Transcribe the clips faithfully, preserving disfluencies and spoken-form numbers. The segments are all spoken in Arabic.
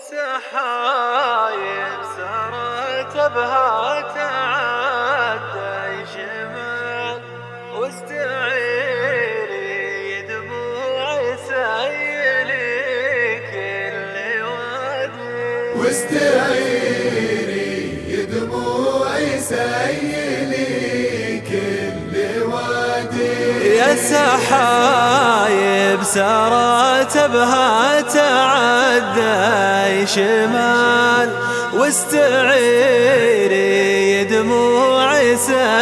والسحايب سارت بها تعدى شمال، واستعيري دموع سيلي كل وادي، واستعيري دموع سيلي كل وادي. يا سحايب سارت بها تعدى شمال، واستعيري دموع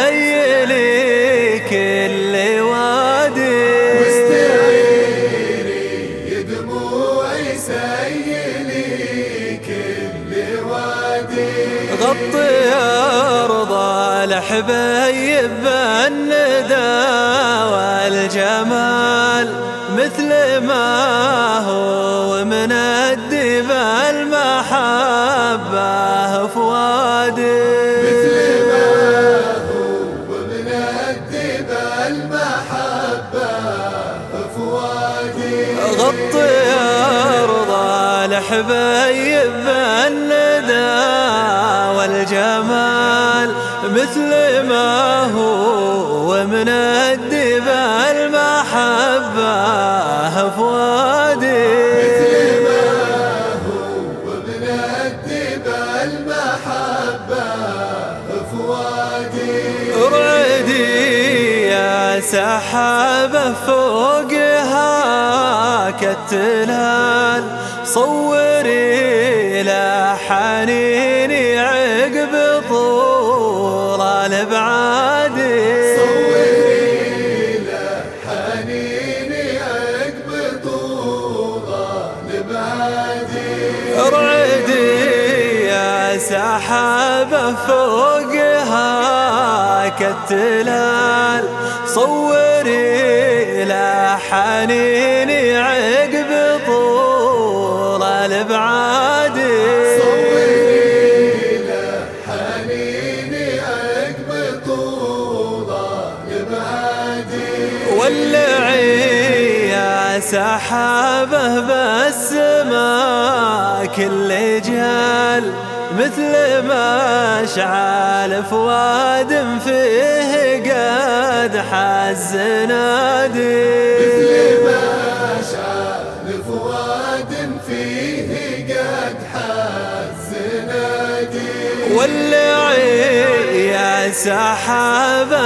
سيلي كل وادي، واستعيري دموع سيلي كل وادي. غطي أرض الحبيب بالندى والجمال، مثل ما هو من الدب المحبة فؤادي، مثل ما هو من الدب المحبة فؤادي. غطي أرض الحبيب بالندى والجمال، مثل ما هو من الدب المحبة فؤادي، مثل ما هو من الدب المحبة فؤادي. ارعدي يا سحابة فوقها كالتلال، صوري لحنيني عقب طول الابعاد، صوري لحنيني عقب طول الابعاد. ارعدي يا سحابة فوقها كالتلال، صوري لحنيني عقب طول الابعاد، صوري لحنيني عقب طول الابعاد. ولعي يا سحابة بالسماء كل جال، مثل ما اشعل فؤاد فيه قد حز نادي، مثل ما اشعل فؤاد فيه قد حز نادي. ولعي يا سحابة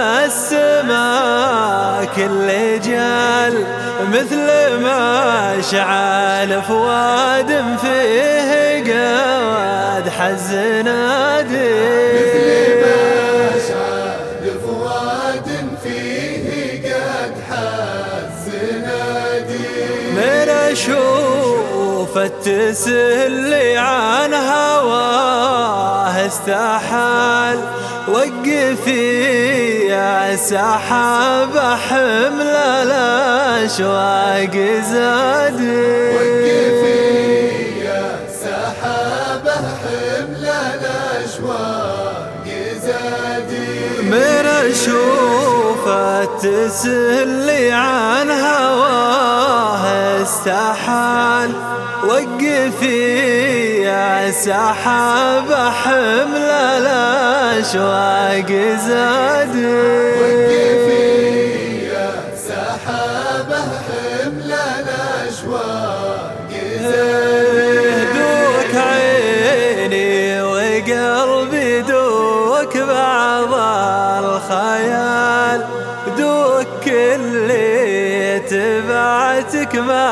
بالسماء كل جال، مثل ما اشعل فؤاد فيه قد حز نادي، مثل ما اشعل فؤاد فيه قد حز نادي. من اشوف التسلي عن هواه استحال، وقفي يا سحابة حمل الاشواق زادي، وقفي يا سحابة حمل الاشواق زادي. من اشوف التسلي عن هواه استحال، وقفي يا سحابة حمل الاشواق زادي، وقفي يا سحابة حمل الاشواق زادي. دوك عيني وقلبي دوك بعض الخيال، دوك كلي تبعتك ما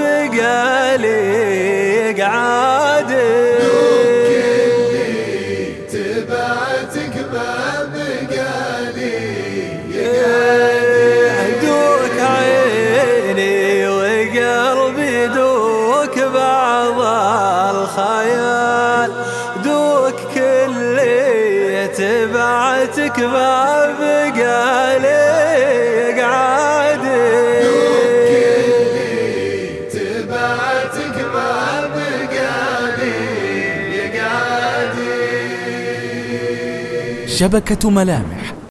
بقالي قعادي، دوك اللي تبعتك ما بقالي قعادي. دوك عيني وقلبي دوك بعض الخيال، دوك كلي تبعتك ما بقالي قعادي، دوك اللي تبعتك ما بقالي قعادي. شبكة ملامح